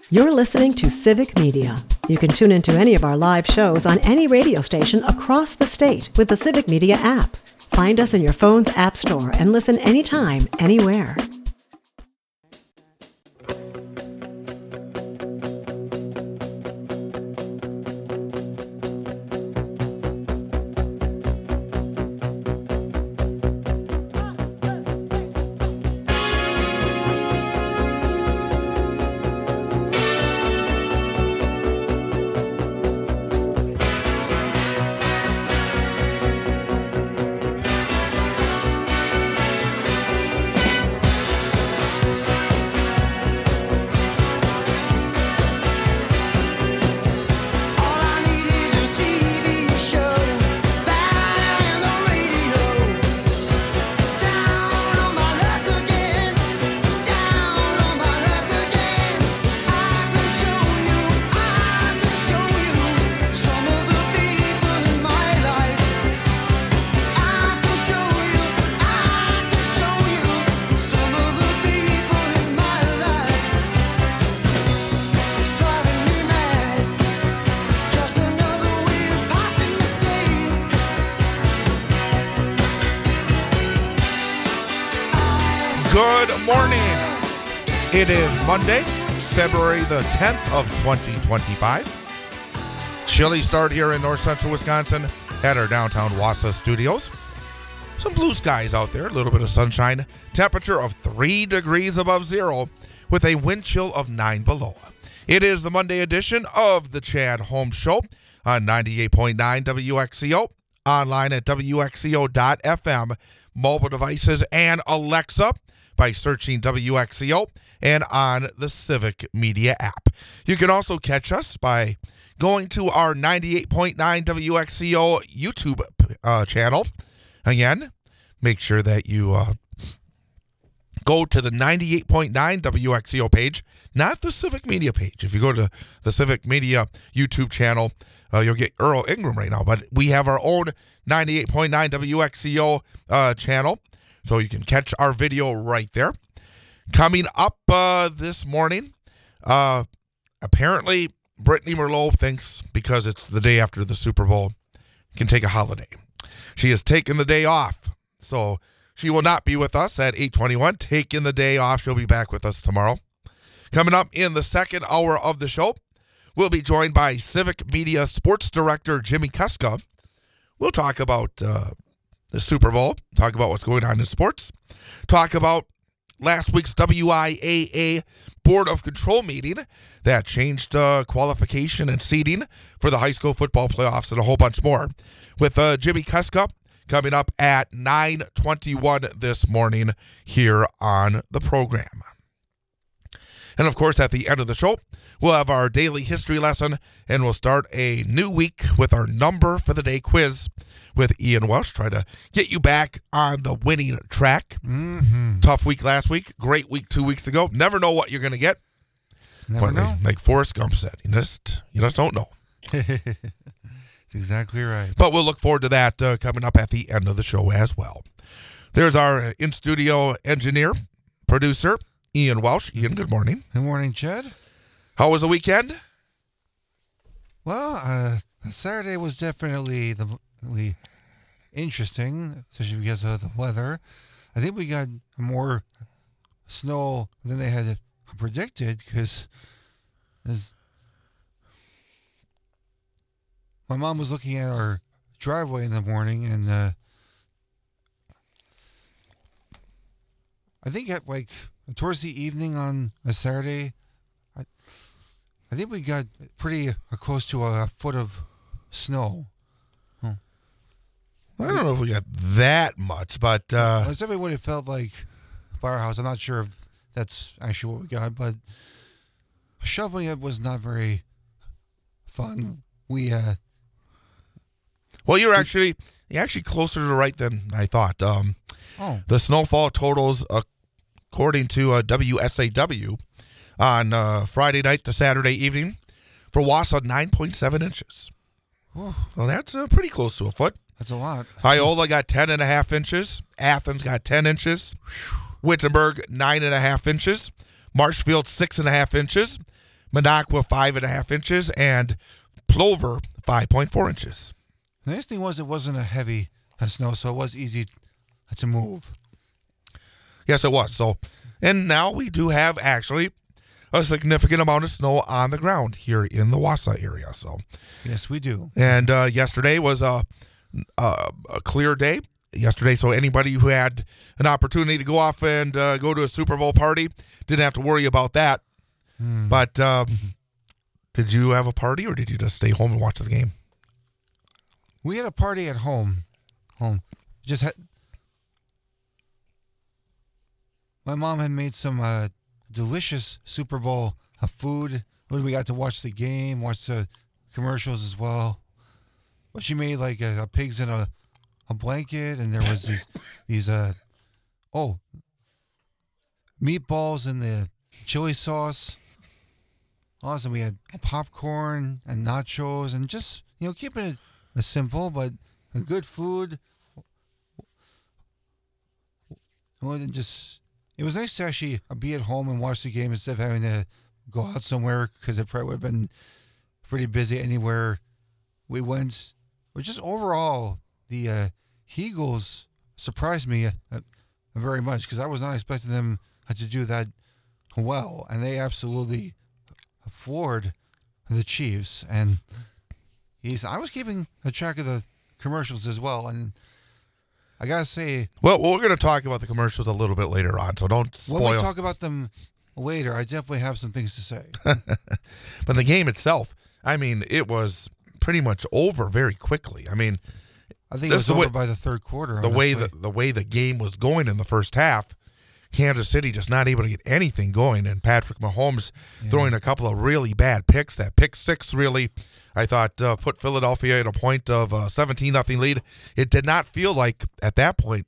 You're listening to Civic Media. You can tune into any of our live shows on any radio station across the state with the Civic Media app. Find us in your phone's app store and listen anytime, anywhere. It is Monday, February the 10th of 2025. Chilly start here in north central Wisconsin at our downtown Wausau studios. Some blue skies out there, a little bit of sunshine. Temperature of 3 degrees above zero with a wind chill of 9 below. It is the Monday edition of the Chad Holmes Show on 98.9 WXCO, online at WXCO.FM, mobile devices, and Alexa by searching WXCO and on the Civic Media app. You can also catch us by going to our 98.9 WXCO YouTube channel. Again, make sure that you go to the 98.9 WXCO page, not the Civic Media page. If you go to the Civic Media YouTube channel, you'll get Earl Ingram right now. But we have our own 98.9 WXCO channel, so you can catch our video right there. Coming up this morning, apparently Brittany Merlot thinks because it's the day after the Super Bowl, can take a holiday. She has taken the day off, so she will not be with us at 8:21. Taking the day off. She'll be back with us tomorrow. Coming up in the second hour of the show, we'll be joined by Civic Media Sports Director Jimmy Kuska. We'll talk about the Super Bowl, talk about what's going on in sports, talk about last week's WIAA Board of Control meeting that changed qualification and seeding for the high school football playoffs and a whole bunch more with Jimmy Kuska coming up at 9:21 this morning here on the program. And, of course, at the end of the show, we'll have our daily history lesson, and we'll start a new week with our number for the day quiz with Ian Welsh. Try to get you back on the winning track. Mm-hmm. Tough week last week. Great week 2 weeks ago. Never know what you're going to get. Never know. Like Forrest Gump said, you just don't know. That's exactly right. But we'll look forward to that coming up at the end of the show as well. There's our in-studio engineer, producer, Ian Welsh. Ian, good morning. Good morning, Chad. How was the weekend? Well, Saturday was definitely interesting, especially because of the weather. I think we got more snow than they had predicted because my mom was looking at our driveway in the morning, and I think at towards the evening on a Saturday, I think we got pretty close to a foot of snow. I don't know if we got that much, but that's definitely what it felt like by our house. I'm not sure if that's actually what we got, but shoveling it was not very fun. Well, you're actually closer to the right than I thought. The snowfall totals, according to WSAW, on Friday night to Saturday evening, for Wausau, 9.7 inches. Whew. Well, that's pretty close to a foot. That's a lot. Iola got 10.5 inches. Athens got 10 inches. Wittenberg, 9.5 inches. Marshfield, 6.5 inches. Minocqua 5.5 inches, and Plover 5.4 inches. The nice thing was it wasn't a heavy snow, so it was easy to move. Yes, it was. So, and now we do have actually a significant amount of snow on the ground here in the Wausau area. So, Yes, we do. and yesterday was a clear day. Yesterday, so anybody who had an opportunity to go off and go to a Super Bowl party didn't have to worry about that. But did you have a party, or did you just stay home and watch the game? We had a party at home. Just had my mom had made some delicious Super Bowl food. We got to watch the game, watch the commercials as well. But she made like a pigs in a blanket, and there was these meatballs in the chili sauce. Awesome. We had popcorn and nachos, and just keeping it simple but a good food. It was nice to actually be at home and watch the game instead of having to go out somewhere, because it probably would have been pretty busy anywhere we went. But just overall, the Eagles surprised me very much, because I was not expecting them to do that well, and they absolutely floored the Chiefs. And I was keeping a track of the commercials as well, and I gotta say, well, we're going to talk about the commercials a little bit later on, so don't spoil. when we talk about them later, I definitely have some things to say. But the game itself, I mean, it was pretty much over very quickly. I mean, I think it was over by the third quarter. The way the game was going in the first half, Kansas City just not able to get anything going, and Patrick Mahomes throwing a couple of really bad picks. That pick six really, I thought, put Philadelphia at a point of 17-0 lead. It did not feel like at that point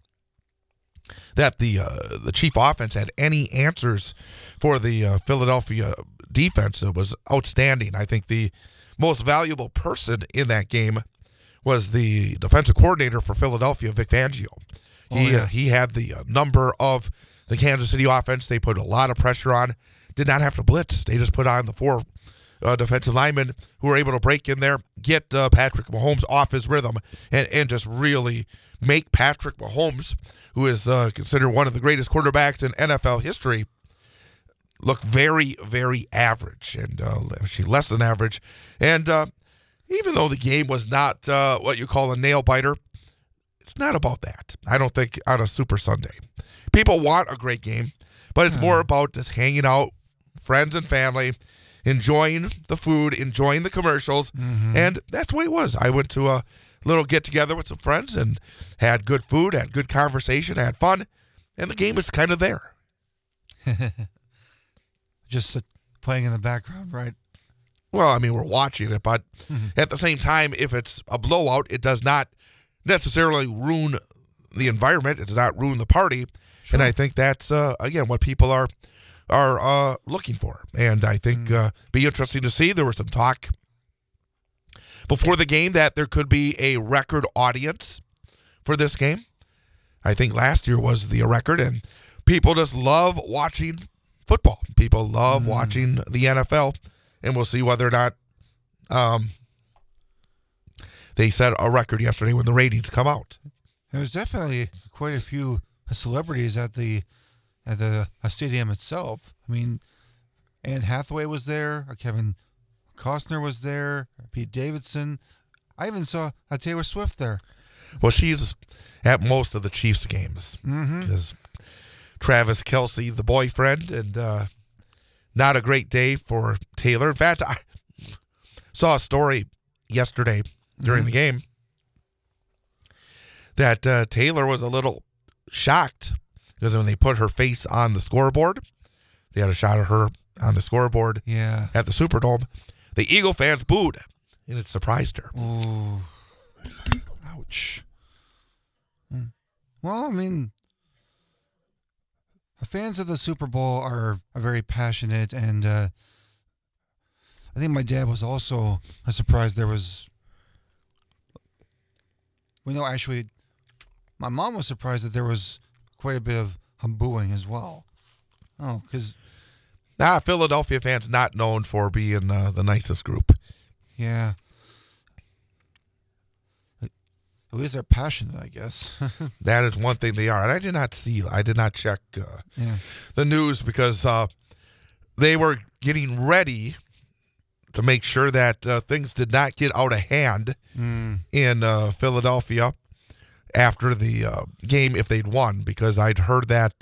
that the Chief offense had any answers for the Philadelphia defense. It was outstanding. I think the most valuable person in that game was the defensive coordinator for Philadelphia, Vic Fangio. He had the number of the Kansas City offense. They put a lot of pressure on. Did not have to blitz. They just put on the four defensive linemen who were able to break in there, get Patrick Mahomes off his rhythm, and just really make Patrick Mahomes, who is considered one of the greatest quarterbacks in NFL history, look very, very average, and actually less than average. And even though the game was not what you call a nail-biter, it's not about that. I don't think on a Super Sunday. People want a great game, but it's more about just hanging out, friends and family, enjoying the food, enjoying the commercials, and that's the way it was. I went to a little get-together with some friends and had good food, had good conversation, had fun, and the game was kind of there. Just playing in the background, right? Well, I mean, we're watching it, but at the same time, if it's a blowout, it does not necessarily ruin the environment. It does not ruin the party. Sure. And I think that's, again, what people are looking for. And I think be interesting to see. There was some talk before the game that there could be a record audience for this game. I think last year was the record, and people just love watching football. People love watching the NFL, and we'll see whether or not they set a record yesterday when the ratings come out. There was definitely quite a few celebrities at the stadium itself. I mean, Anne Hathaway was there, Kevin Costner was there, Pete Davidson. I even saw Taylor Swift there. Well, she's at most of the Chiefs games because Travis Kelce, the boyfriend, and not a great day for Taylor. In fact, I saw a story yesterday during the game that Taylor was a little shocked because when they put her face on the scoreboard, they had a shot of her on the scoreboard at the Superdome. The Eagle fans booed, and it surprised her. Oh, ouch. Well, I mean, fans of the Super Bowl are very passionate, and I think my dad was also surprised there was... Well, no, actually, my mom was surprised that there was quite a bit of booing as well. Oh, because Philadelphia fans not known for being the nicest group. Yeah. At least they're passionate, I guess. That is one thing they are. And I did not check the news because they were getting ready to make sure that things did not get out of hand in Philadelphia after the game if they'd won, because I'd heard that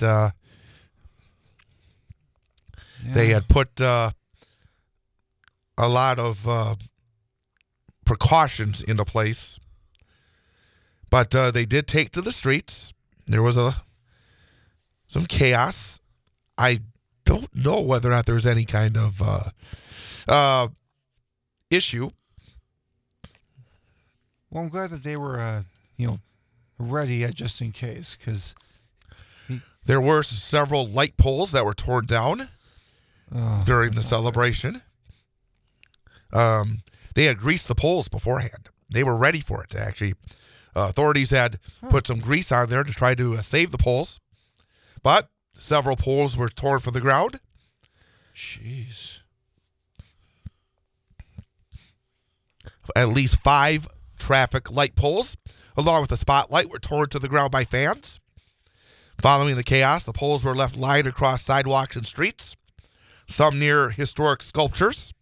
they had put a lot of precautions into place. But they did take to the streets. There was some chaos. I don't know whether or not there was any kind of issue. Well, I'm glad that they were, ready just in case, because there were several light poles that were torn down during the celebration. They had greased the poles beforehand. They were ready for it, actually. Authorities had put some grease on there to try to save the poles, but several poles were torn from the ground. Jeez. At least 5 traffic light poles, along with a spotlight, were torn to the ground by fans. Following the chaos, the poles were left lined across sidewalks and streets, some near historic sculptures.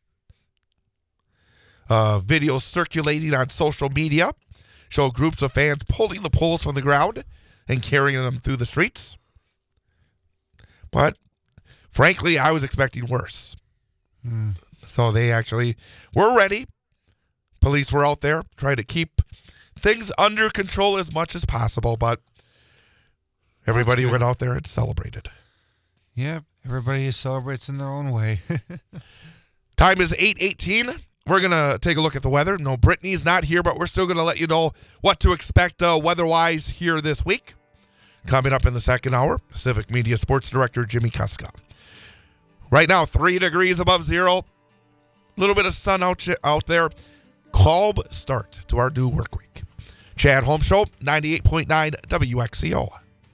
Videos circulating on social media show groups of fans pulling the poles from the ground and carrying them through the streets. But, frankly, I was expecting worse. So they actually were ready. Police were out there trying to keep things under control as much as possible, but everybody went out there and celebrated. Yep, everybody celebrates in their own way. Time is 8:18. We're going to take a look at the weather. No, Brittany's not here, but we're still going to let you know what to expect weather-wise here this week. Coming up in the second hour, Civic Media Sports Director Jimmy Kuska. Right now, 3 degrees above zero. A little bit of sun out there. Calm start to our new work week. Chad Holmes Show, 98.9 WXCO.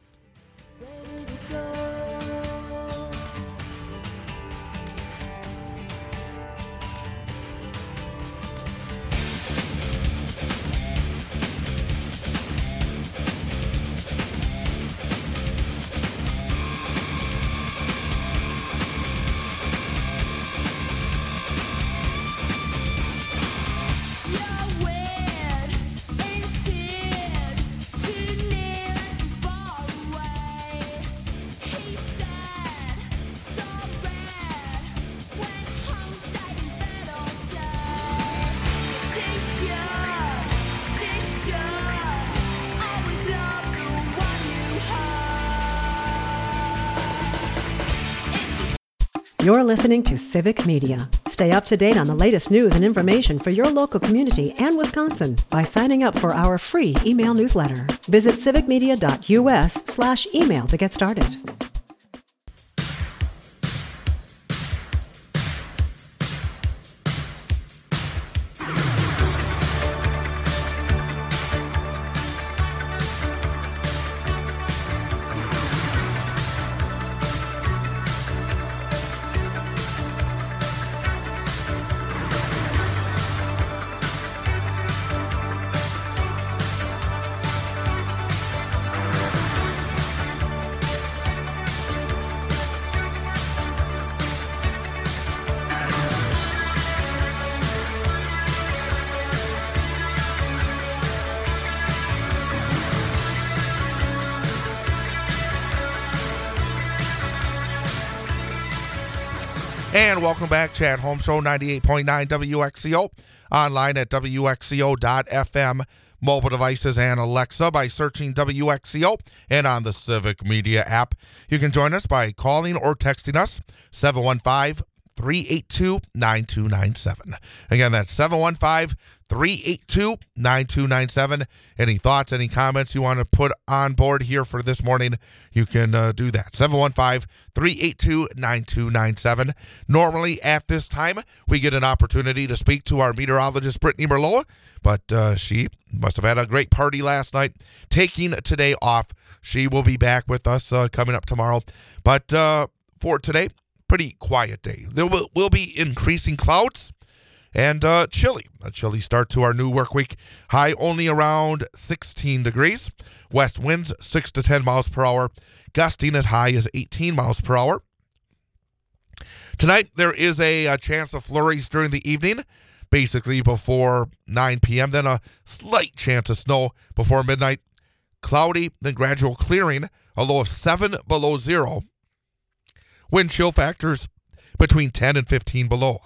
You're listening to Civic Media. Stay up to date on the latest news and information for your local community and Wisconsin by signing up for our free email newsletter. Visit civicmedia.us/email to get started. And welcome back, Chad Holmes Show, 98.9 WXCO, online at WXCO.FM, mobile devices and Alexa by searching WXCO, and on the Civic Media app. You can join us by calling or texting us, 715-382-9297. Again, that's 715-382-9297. Any thoughts, any comments you want to put on board here for this morning, you can do that. 715-382-9297. Normally at this time, we get an opportunity to speak to our meteorologist, Brittany Merloa, but she must have had a great party last night, taking today off. She will be back with us coming up tomorrow. But for today, pretty quiet day. There will be increasing clouds and chilly. A chilly start to our new work week. High only around 16 degrees. West winds 6 to 10 miles per hour. Gusting as high as 18 miles per hour. Tonight, there is a chance of flurries during the evening, basically before 9 p.m. Then a slight chance of snow before midnight. Cloudy, then gradual clearing, a low of 7 below zero. Wind chill factors between 10 and 15 below.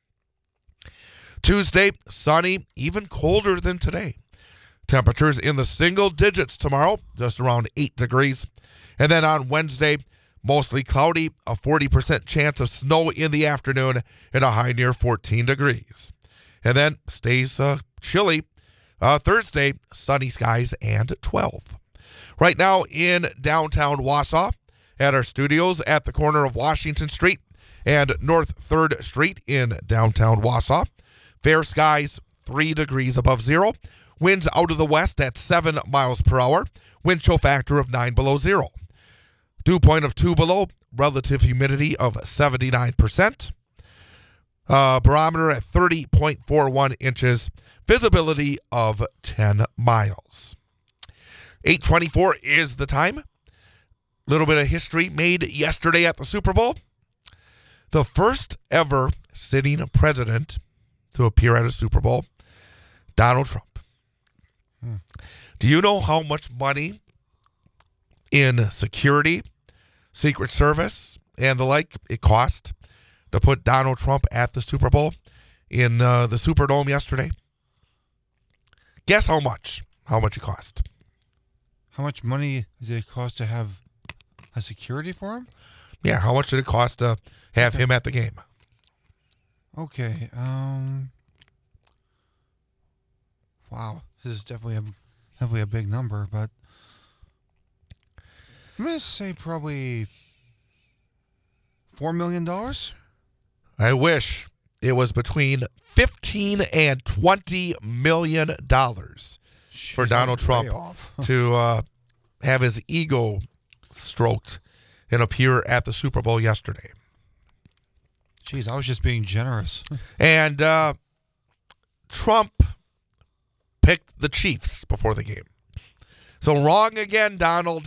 Tuesday, sunny, even colder than today. Temperatures in the single digits tomorrow, just around 8 degrees. And then on Wednesday, mostly cloudy, a 40% chance of snow in the afternoon, and a high near 14 degrees. And then stays chilly. Thursday, sunny skies and 12. Right now in downtown Wausau, at our studios at the corner of Washington Street and North 3rd Street in downtown Wausau. Fair skies, 3 degrees above zero. Winds out of the west at 7 miles per hour. Wind chill factor of 9 below zero. Dew point of 2 below. Relative humidity of 79%. Barometer at 30.41 inches. Visibility of 10 miles. 8:24 is the time. Little bit of history made yesterday at the Super Bowl. The first ever sitting president to appear at a Super Bowl, Donald Trump. Do you know how much money in security, Secret Service, and the like it cost to put Donald Trump at the Super Bowl in the Superdome yesterday? Guess how much? How much it cost? How much money did it cost to have a security for him? Yeah, how much did it cost to have him at the game? Okay. Wow, this is definitely a big number, but I'm gonna say probably $4 million. I wish it was between $15 and $20 million for Donald Trump to have his ego stroked and appear at the Super Bowl yesterday. Jeez, I was just being generous. And Trump picked the Chiefs before the game. So wrong again, Donald.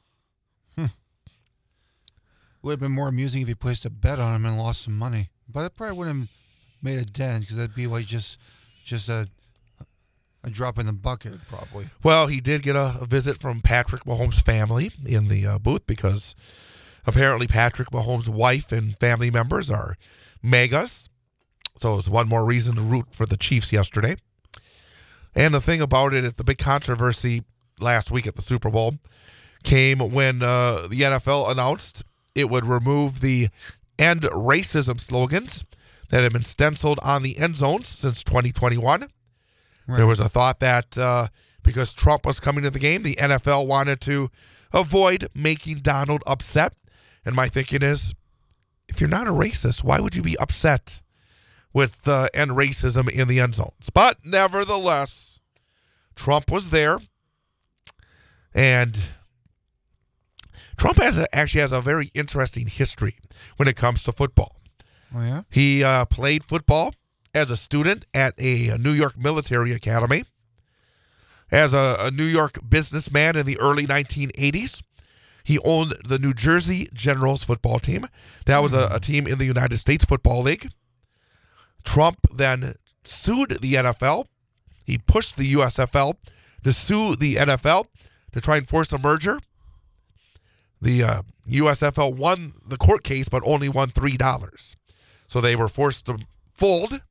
It would have been more amusing if he placed a bet on him and lost some money. But it probably wouldn't have made a dent because that'd be like just a drop in the bucket, probably. Well, he did get a visit from Patrick Mahomes' family in the booth because apparently Patrick Mahomes' wife and family members are megas. So it was one more reason to root for the Chiefs yesterday. And the thing about it is the big controversy last week at the Super Bowl came when the NFL announced it would remove the End Racism slogans that had been stenciled on the end zones since 2021. Right. There was a thought that because Trump was coming to the game, the NFL wanted to avoid making Donald upset. And my thinking is, if you're not a racist, why would you be upset with end racism in the end zones? But nevertheless, Trump was there. And Trump actually has a very interesting history when it comes to football. Oh, yeah? He played football as a student at a New York military academy, as a New York businessman in the early 1980s. He owned the New Jersey Generals football team. That was a team in the United States Football League. Trump then sued the NFL. He pushed the USFL to sue the NFL to try and force a merger. The USFL won the court case, but only won $3. So they were forced to fold.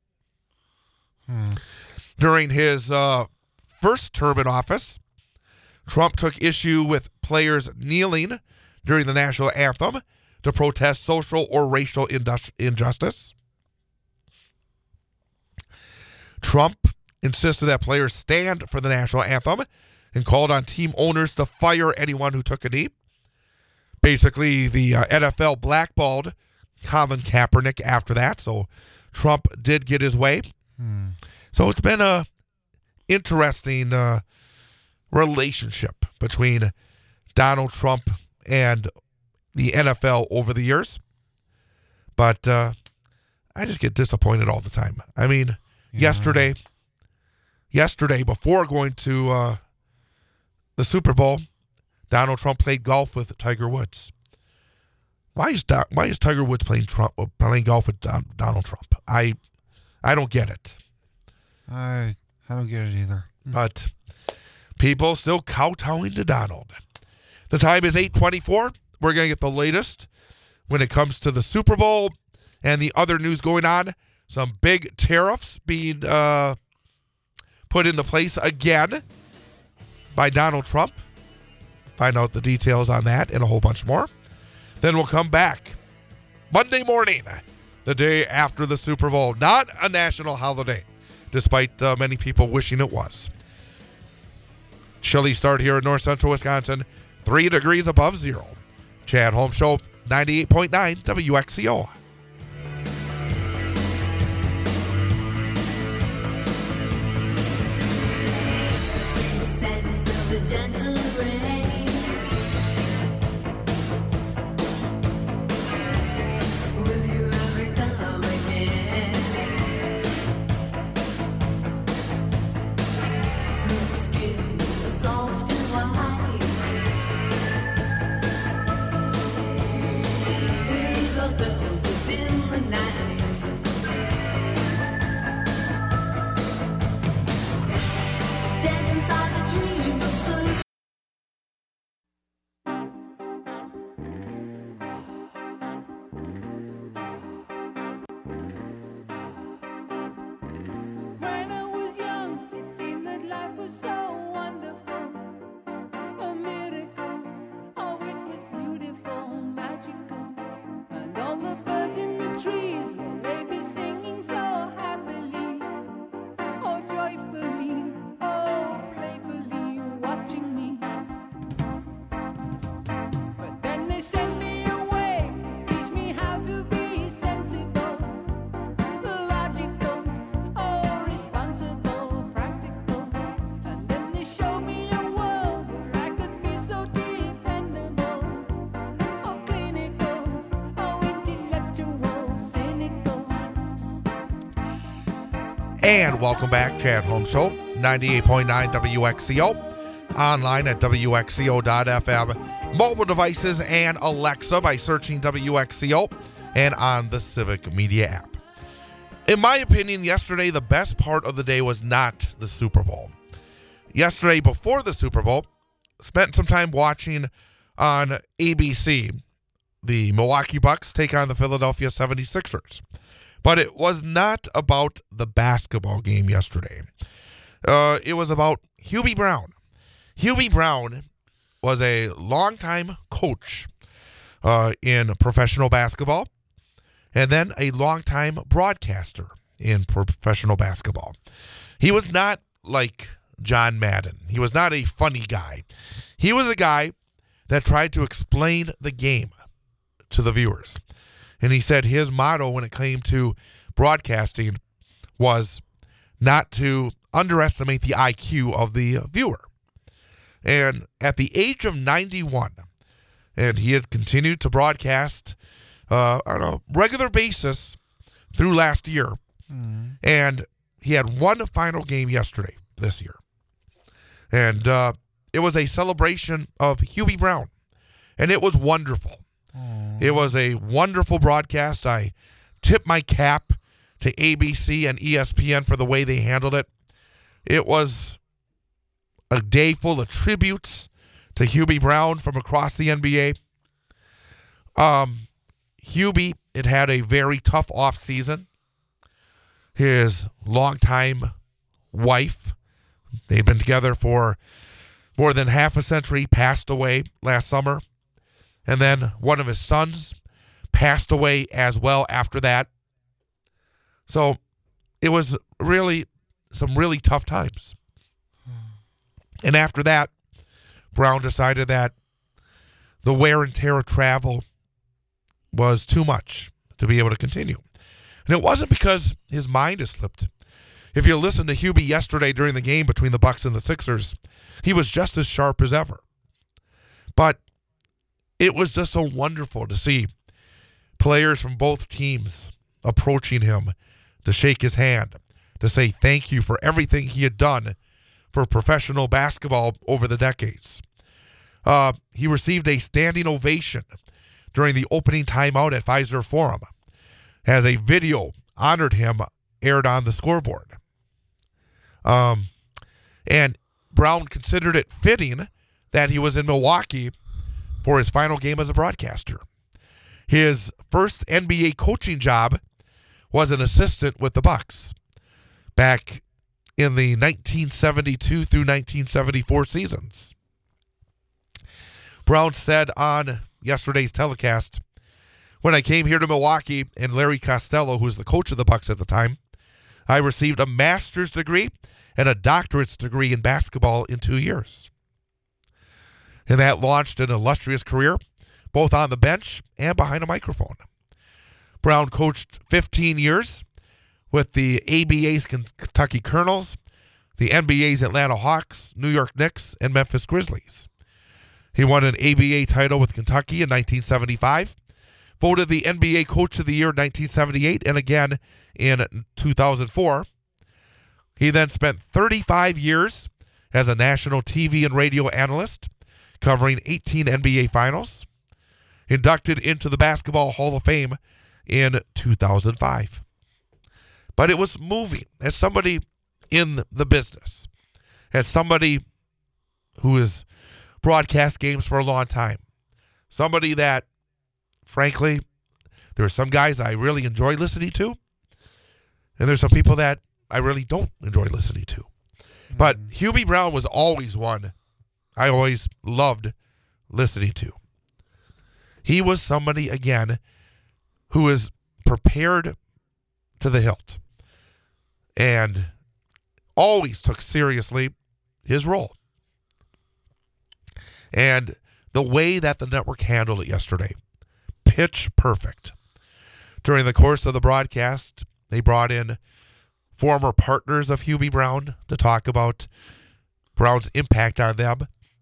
During his first term in office, Trump took issue with players kneeling during the national anthem to protest social or racial injustice. Trump insisted that players stand for the national anthem and called on team owners to fire anyone who took a knee. Basically, the NFL blackballed Colin Kaepernick after that, so Trump did get his way. So it's been a interesting relationship between Donald Trump and the NFL over the years. But I just get disappointed all the time. I mean, yesterday, before going to the Super Bowl, Donald Trump played golf with Tiger Woods. Why is Tiger Woods playing golf with Donald Trump? I don't get it. I don't get it either. But people still kowtowing to Donald. The time is 8:24. We're going to get the latest when it comes to the Super Bowl and the other news going on. Some big tariffs being put into place again by Donald Trump. Find out the details on that and a whole bunch more. Then we'll come back Monday morning, the day after the Super Bowl. Not a national holiday, despite many people wishing it was. Chilly start here in north central Wisconsin, 3 degrees above zero. Chad Holmes Show, 98.9 WXCO. And welcome back, Chad Holmes Show, 98.9 WXCO, online at WXCO.FM, mobile devices and Alexa by searching WXCO, and on the Civic Media app. In my opinion, yesterday, the best part of the day was not the Super Bowl. Yesterday, before the Super Bowl, spent some time watching on ABC, the Milwaukee Bucks take on the Philadelphia 76ers. But it was not about the basketball game yesterday. It was about Hubie Brown. Hubie Brown was a longtime coach in professional basketball, and then a longtime broadcaster in professional basketball. He was not like John Madden. He was not a funny guy. He was a guy that tried to explain the game to the viewers. And he said his motto when it came to broadcasting was not to underestimate the IQ of the viewer. And at the age of 91, and he had continued to broadcast on a regular basis through last year. And he had one final game yesterday, this year. And it was a celebration of Hubie Brown. And it was wonderful. It was a wonderful broadcast. I tip my cap to ABC and ESPN for the way they handled it. It was a day full of tributes to Hubie Brown from across the NBA. Hubie had a very tough offseason. His longtime wife, they'd been together for more than half a century, passed away last summer. And then one of his sons passed away as well after that. So it was really some really tough times. And after that, Brown decided that the wear and tear of travel was too much to be able to continue. And it wasn't because his mind has slipped. If you listen to Hubie yesterday during the game between the Bucks and the Sixers, he was just as sharp as ever. But it was just so wonderful to see Players from both teams approaching him to shake his hand, to say thank you for everything he had done for professional basketball over the decades. He received a standing ovation during the opening timeout at Fiserv Forum, as a video honored him aired on the scoreboard. And Brown considered it fitting that he was in Milwaukee for his final game as a broadcaster. His first NBA coaching job was an assistant with the Bucks back in the 1972 through 1974 seasons. Brown said on yesterday's telecast, "When I came here to Milwaukee and Larry Costello, who was the coach of the Bucks at the time, I received a master's degree and a doctorate's degree in basketball in 2 years." And that launched an illustrious career, both on the bench and behind a microphone. Brown coached 15 years with the ABA's Kentucky Colonels, the NBA's Atlanta Hawks, New York Knicks, and Memphis Grizzlies. He won an ABA title with Kentucky in 1975, voted the NBA Coach of the Year in 1978, and again in 2004. He then spent 35 years as a national TV and radio analyst, covering 18 NBA Finals, inducted into the Basketball Hall of Fame in 2005. But it was moving as somebody in the business, as somebody who has broadcast games for a long time, somebody that, frankly, there are some guys I really enjoy listening to, and there's some people that I really don't enjoy listening to. But Hubie Brown was always one I always loved listening to. He was somebody, again, who is prepared to the hilt and always took seriously his role. And the way that the network handled it yesterday, pitch perfect. During the course of the broadcast, they brought in former partners of Hubie Brown to talk about Brown's impact on them.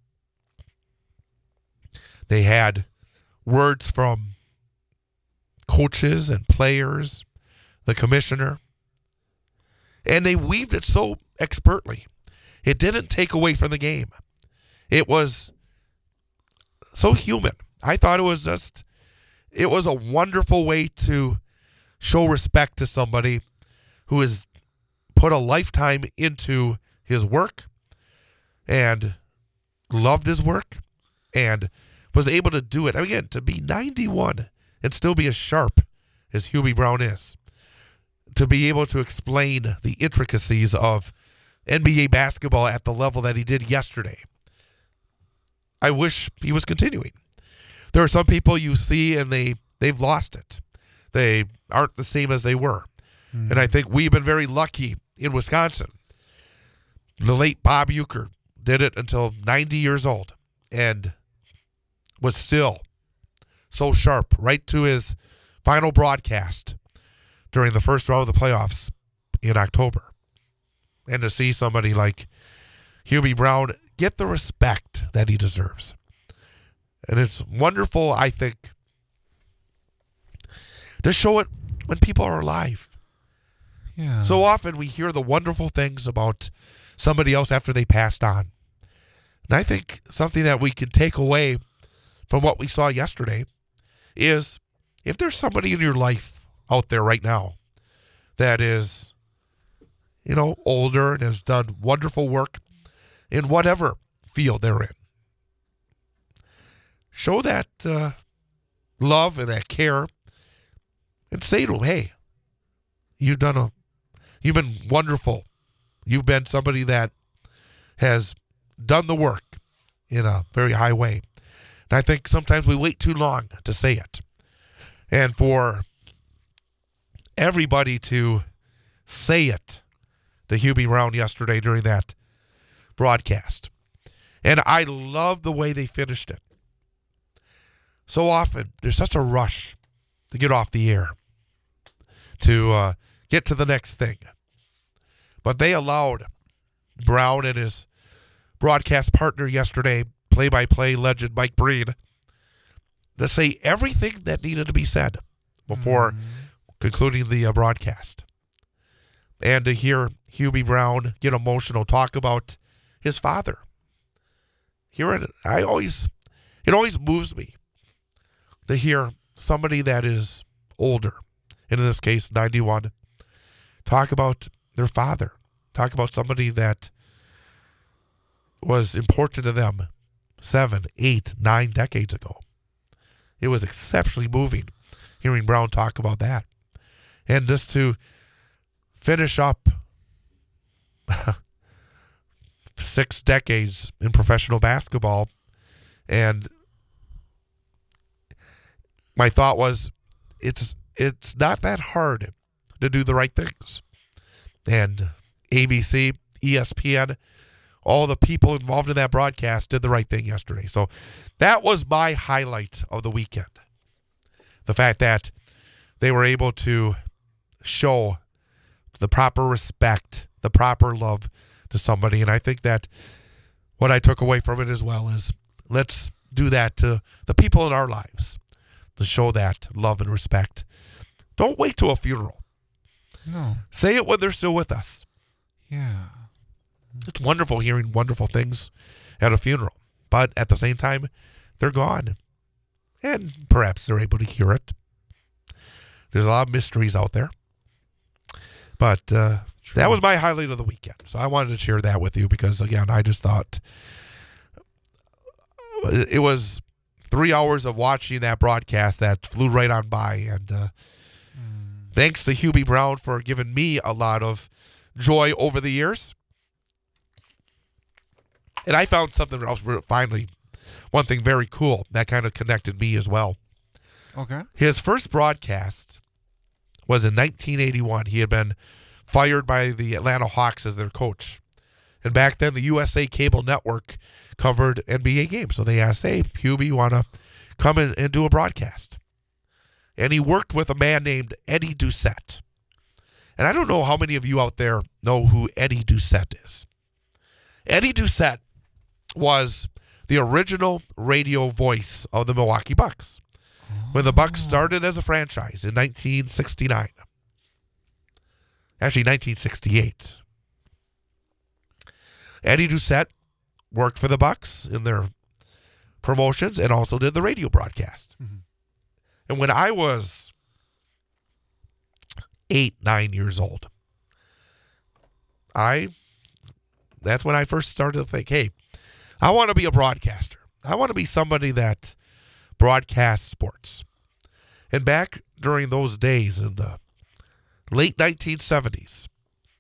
They had words from coaches and players, the commissioner, and they weaved it so expertly. It didn't take away from the game. It was so human. I thought it was a wonderful way to show respect to somebody who has put a lifetime into his work and loved his work and was able to do it. Again, to be 91 and still be as sharp as Hubie Brown is, to be able to explain the intricacies of NBA basketball at the level that he did yesterday. I wish he was continuing. There are some people you see and they've lost it. They aren't the same as they were. Mm-hmm. And I think we've been very lucky in Wisconsin. The late Bob Uecker did it until 90 years old and was still so sharp right to his final broadcast during the first round of the playoffs in October. And to see somebody like Hubie Brown get the respect that he deserves. And it's wonderful, I think, to show it when people are alive. Yeah. So often we hear the wonderful things about somebody else after they passed on. And I think something that we can take away from what we saw yesterday is if there's somebody in your life out there right now that is, older and has done wonderful work in whatever field they're in, show that love and that care and say to them, hey, you've been wonderful. You've been somebody that has done the work in a very high way. And I think sometimes we wait too long to say it. And for everybody to say it to Hubie Brown yesterday during that broadcast. And I love the way they finished it. So often, there's such a rush to get off the air, to get to the next thing. But they allowed Brown and his broadcast partner yesterday, play-by-play legend Mike Breen, to say everything that needed to be said. before concluding the broadcast. And to hear Hubie Brown get emotional, talk about his father. It always moves me to hear somebody that is older, and in this case, 91, talk about their father. Talk about somebody that was important to them 7, 8, 9 decades ago. It was exceptionally moving hearing Brown talk about that. And just to finish up 6 decades in professional basketball, and my thought was, it's not that hard to do the right things. And ABC, ESPN, all the people involved in that broadcast did the right thing yesterday. So that was my highlight of the weekend. The fact that they were able to show the proper respect, the proper love to somebody. And I think that what I took away from it as well is, let's do that to the people in our lives, to show that love and respect. Don't wait till a funeral. No. Say it when they're still with us. Yeah. It's wonderful hearing wonderful things at a funeral. But at the same time, they're gone. And perhaps they're able to hear it. There's a lot of mysteries out there. But that was my highlight of the weekend. So I wanted to share that with you because, again, I just thought it was 3 hours of watching that broadcast that flew right on by. And thanks to Hubie Brown for giving me a lot of joy over the years. And I found something else finally, one thing very cool that kind of connected me as well. Okay. His first broadcast was in 1981. He had been fired by the Atlanta Hawks as their coach. And back then, the USA Cable Network covered NBA games. So they asked, hey, Hubie, you want to come in and do a broadcast? And he worked with a man named Eddie Doucette. And I don't know how many of you out there know who Eddie Doucette is. Eddie Doucette was the original radio voice of the Milwaukee Bucks when the Bucks started as a franchise in 1969. Actually, 1968. Eddie Doucette worked for the Bucks in their promotions and also did the radio broadcast. Mm-hmm. And when I was 8, 9 years old, that's when I first started to think, hey, I want to be a broadcaster. I want to be somebody that broadcasts sports. And back during those days in the late 1970s,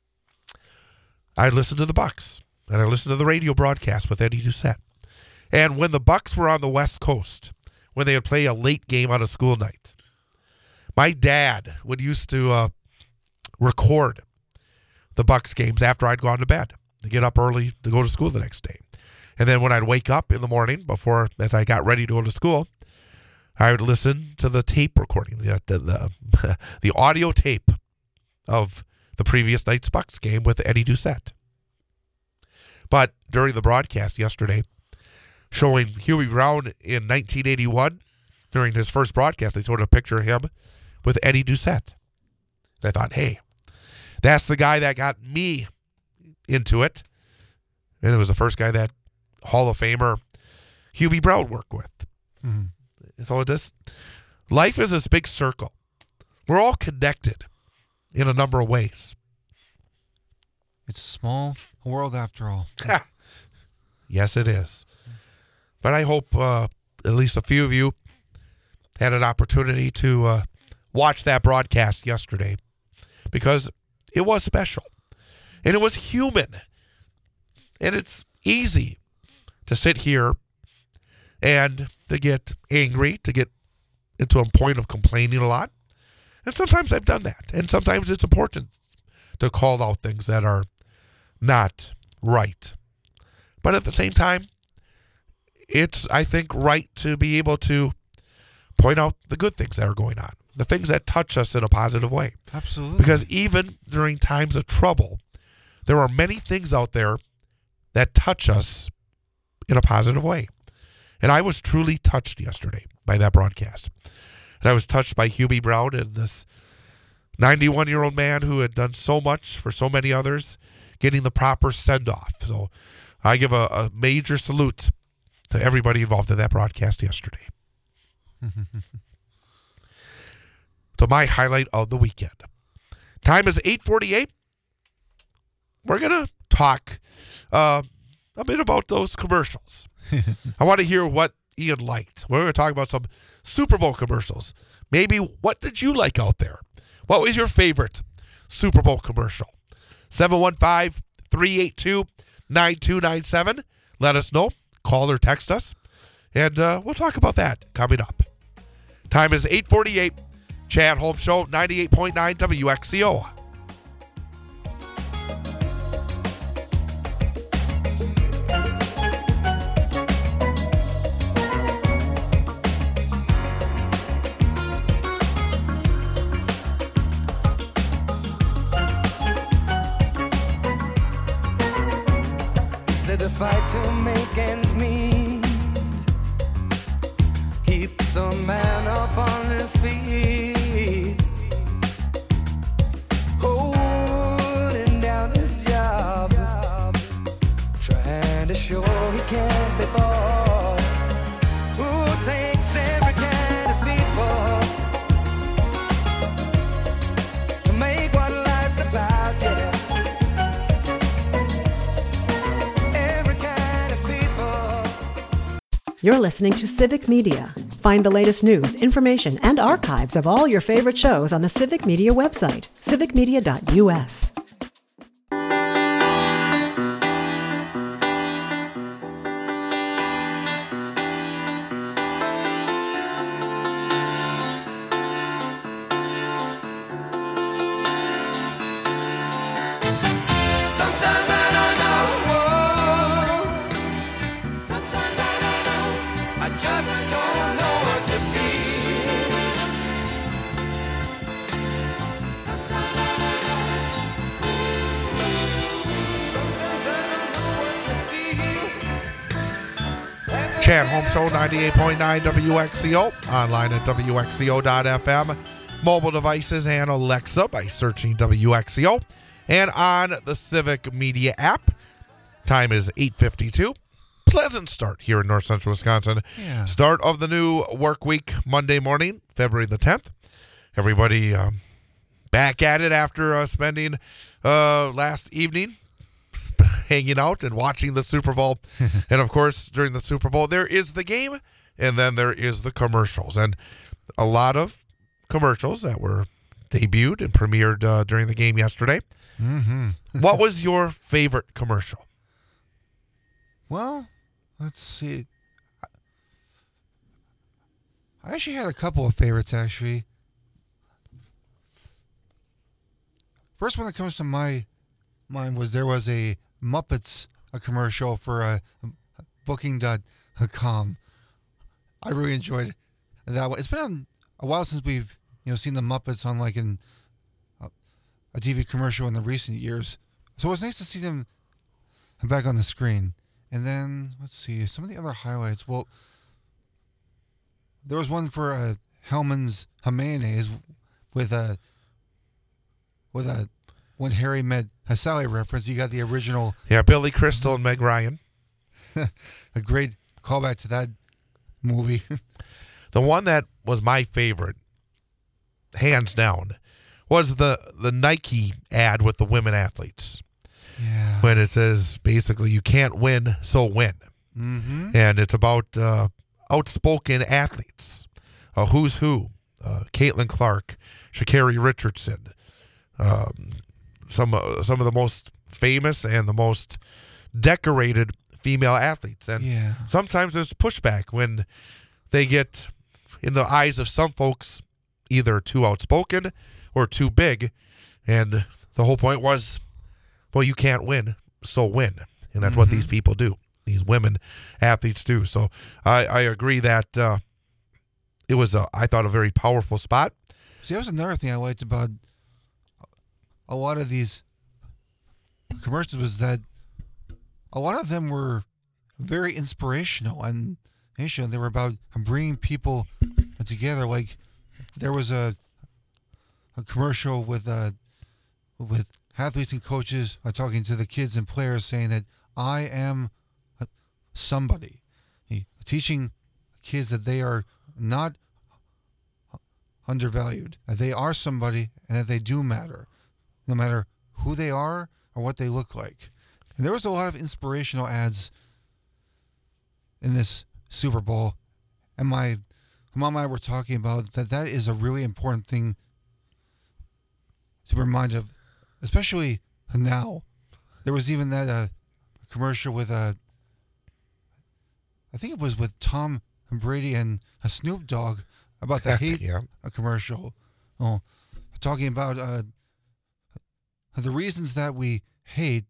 I listened to the Bucks, and I listened to the radio broadcast with Eddie Doucette. And when the Bucks were on the West Coast, when they would play a late game on a school night, my dad would used to record the Bucks games after I'd gone to bed to get up early to go to school the next day. And then when I'd wake up in the morning as I got ready to go to school, I would listen to the tape recording, the audio tape of the previous night's Bucks game with Eddie Doucette. But during the broadcast yesterday, showing Hubie Brown in 1981, during his first broadcast, they showed a picture of him with Eddie Doucette. And I thought, hey, that's the guy that got me into it. And it was the first guy that Hall of Famer Hubie Brown worked with. Mm-hmm. So life is this big circle. We're all connected in a number of ways. It's a small world after all. Yes, it is. But I hope at least a few of you had an opportunity to watch that broadcast yesterday, because it was special and it was human. And it's easy to sit here and to get angry, to get into a point of complaining a lot. And sometimes I've done that. And sometimes it's important to call out things that are not right. But at the same time, it's, I think, right to be able to point out the good things that are going on, the things that touch us in a positive way. Absolutely. Because even during times of trouble, there are many things out there that touch us in a positive way. And I was truly touched yesterday by that broadcast. And I was touched by Hubie Brown and this 91-year-old man who had done so much for so many others, getting the proper send-off. So I give a major salute to everybody involved in that broadcast yesterday. So my highlight of the weekend. Time is 8:48. We're going to talk a bit about those commercials. I want to hear what Ian liked. We're going to talk about some Super Bowl commercials. Maybe what did you like out there? What was your favorite Super Bowl commercial? 715-382-9297. Let us know. Call or text us. And we'll talk about that coming up. Time is 8:48. Chad Holmes Show, 98.9 WXCO. Said the fight to make ends meet keeps a man up on his feet, holding down his job, trying to show he can't be bought. Who takes every kind of people to make what life's about, yeah. You're listening to Civic Media. Find the latest news, information, and archives of all your favorite shows on the Civic Media website, civicmedia.us. Sometimes I don't know. Sometimes I don't know. I just don't know what to feel. Sometimes I don't know. Sometimes I don't know what to feel. Chad Holmes Show, 98.9 WXCO. Online at WXCO.FM. Mobile devices and Alexa by searching WXCO. And on the Civic Media app. Time is 8:52. Pleasant start here in North Central Wisconsin. Yeah. Start of the new work week, Monday morning, February the 10th. Everybody back at it after spending last evening hanging out and watching the Super Bowl. And, of course, during the Super Bowl, there is the game, and then there is the commercials. And a lot of commercials that were debuted and premiered during the game yesterday. Mm-hmm. What was your favorite commercial? Well, let's see. I actually had a couple of favorites, actually. First one that comes to my mind was there was a Muppets commercial for Booking.com. I really enjoyed that one. It's been on a while since we've seen the Muppets on like in a TV commercial in the recent years. So it was nice to see them back on the screen. And then, let's see, some of the other highlights. Well, there was one for Hellman's Mayonnaise with When Harry Met Sally reference. You got the original. Yeah, Billy Crystal and Meg Ryan. A great callback to that movie. The one that was my favorite, hands down, was the Nike ad with the women athletes. Yeah. When it says basically you can't win, so win. Mm-hmm. And it's about outspoken athletes. Who's who? Caitlin Clark, Sha'Carri Richardson. Some of the most famous and the most decorated female athletes. And Yeah. sometimes there's pushback when they get, in the eyes of some folks, either too outspoken or too big. And the whole point was, well, you can't win, so win. And that's what these people do. These women athletes do. So I agree that it was, I thought, a very powerful spot. See, that was another thing I liked about a lot of these commercials was that a lot of them were very inspirational, and they were about bringing people together. Like there was a commercial with athletes and coaches talking to the kids and players saying that I am somebody, teaching kids that they are not undervalued, that they are somebody and that they do matter, no matter who they are or what they look like. And there was a lot of inspirational ads in this Super Bowl, and my mom and I were talking about that is a really important thing to be reminded of, especially now. There was even that commercial with I think it was with Tom Brady and a Snoop Dogg about the hate a commercial. Oh, talking about the reasons that we hate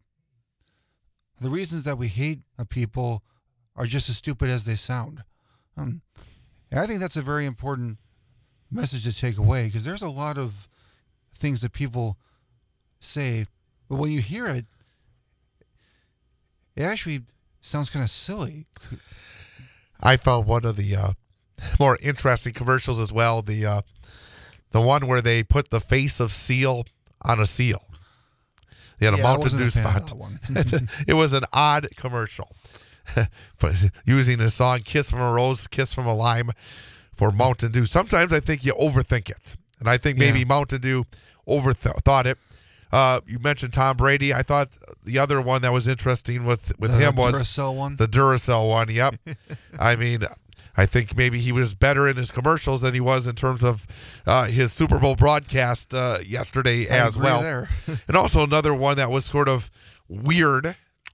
people are just as stupid as they sound. I think that's a very important message to take away, because there's a lot of things that people say, but when you hear it, it actually sounds kind of silly. I found one of the more interesting commercials as well. The one where they put the face of Seal on a seal. They had a Mountain Dew spot. It was an odd commercial. But using the song Kiss from a Rose, Kiss from a Lime for Mountain Dew. Sometimes I think you overthink it. And I think maybe Mountain Dew overthought it. You mentioned Tom Brady. I thought the other one that was interesting with him was Duracell one. The Duracell one. Yep. I mean, I think maybe he was better in his commercials than he was in terms of his Super Bowl broadcast yesterday as well. There. And also another one that was sort of weird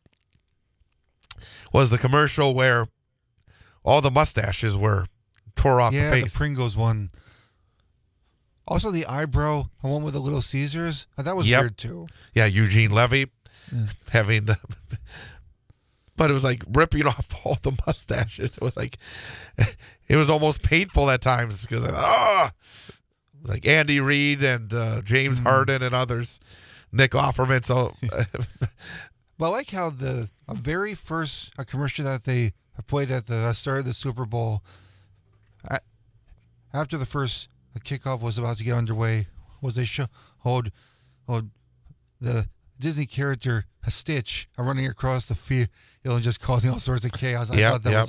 was the commercial where all the mustaches were tore off the face. Yeah, the Pringles one. Also, the eyebrow, the one with the Little Caesars, that was weird too. Yeah, Eugene Levy having the... But it was like ripping off all the mustaches. It was like... It was almost painful at times because, like Andy Reid and James Harden and others, Nick Offerman. So... But I like how the very first commercial that they played at the start of the Super Bowl, after the first kickoff was about to get underway, was they showed the Disney character Stitch running across the field and just causing all sorts of chaos. I thought that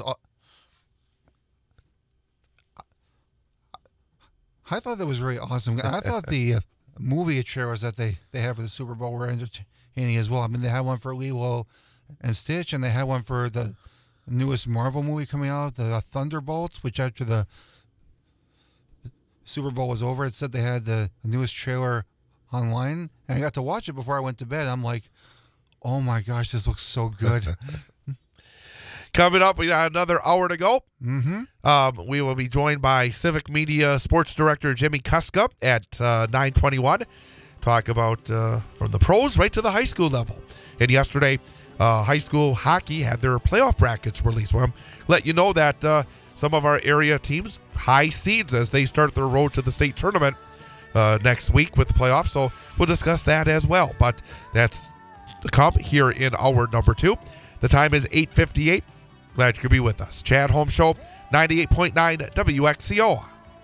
was really awesome. I thought the movie trailers that they have for the Super Bowl were entertaining as well. I mean, they had one for Lilo and Stitch, and they had one for the newest Marvel movie coming out, the Thunderbolts, which after the Super Bowl was over, it said they had the newest trailer online, and I got to watch it before I went to bed. I'm like, oh my gosh, this looks so good. Coming up, we got another hour to go. Mm-hmm. We will be joined by Civic Media Sports Director Jimmy Kuska at 9:21. Talk about from the pros right to the high school level. And yesterday, high school hockey had their playoff brackets released. Well, let you know that some of our area teams, high seeds as they start their road to the state tournament next week with the playoffs. So we'll discuss that as well. But that's the comp here in hour number 2. The time is 8:58. Glad you could be with us. Chad Holmes Show, 98.9 WXCO.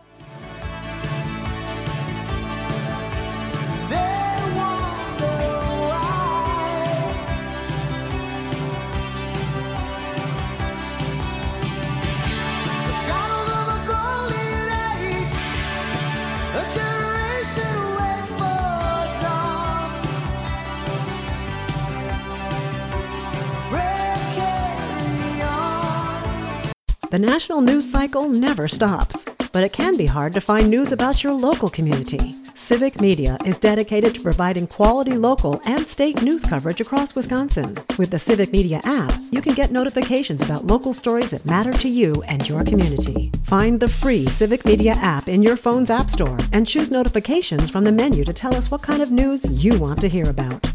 The national news cycle never stops, but it can be hard to find news about your local community. Civic Media is dedicated to providing quality local and state news coverage across Wisconsin. With the Civic Media app, you can get notifications about local stories that matter to you and your community. Find the free Civic Media app in your phone's app store and choose notifications from the menu to tell us what kind of news you want to hear about.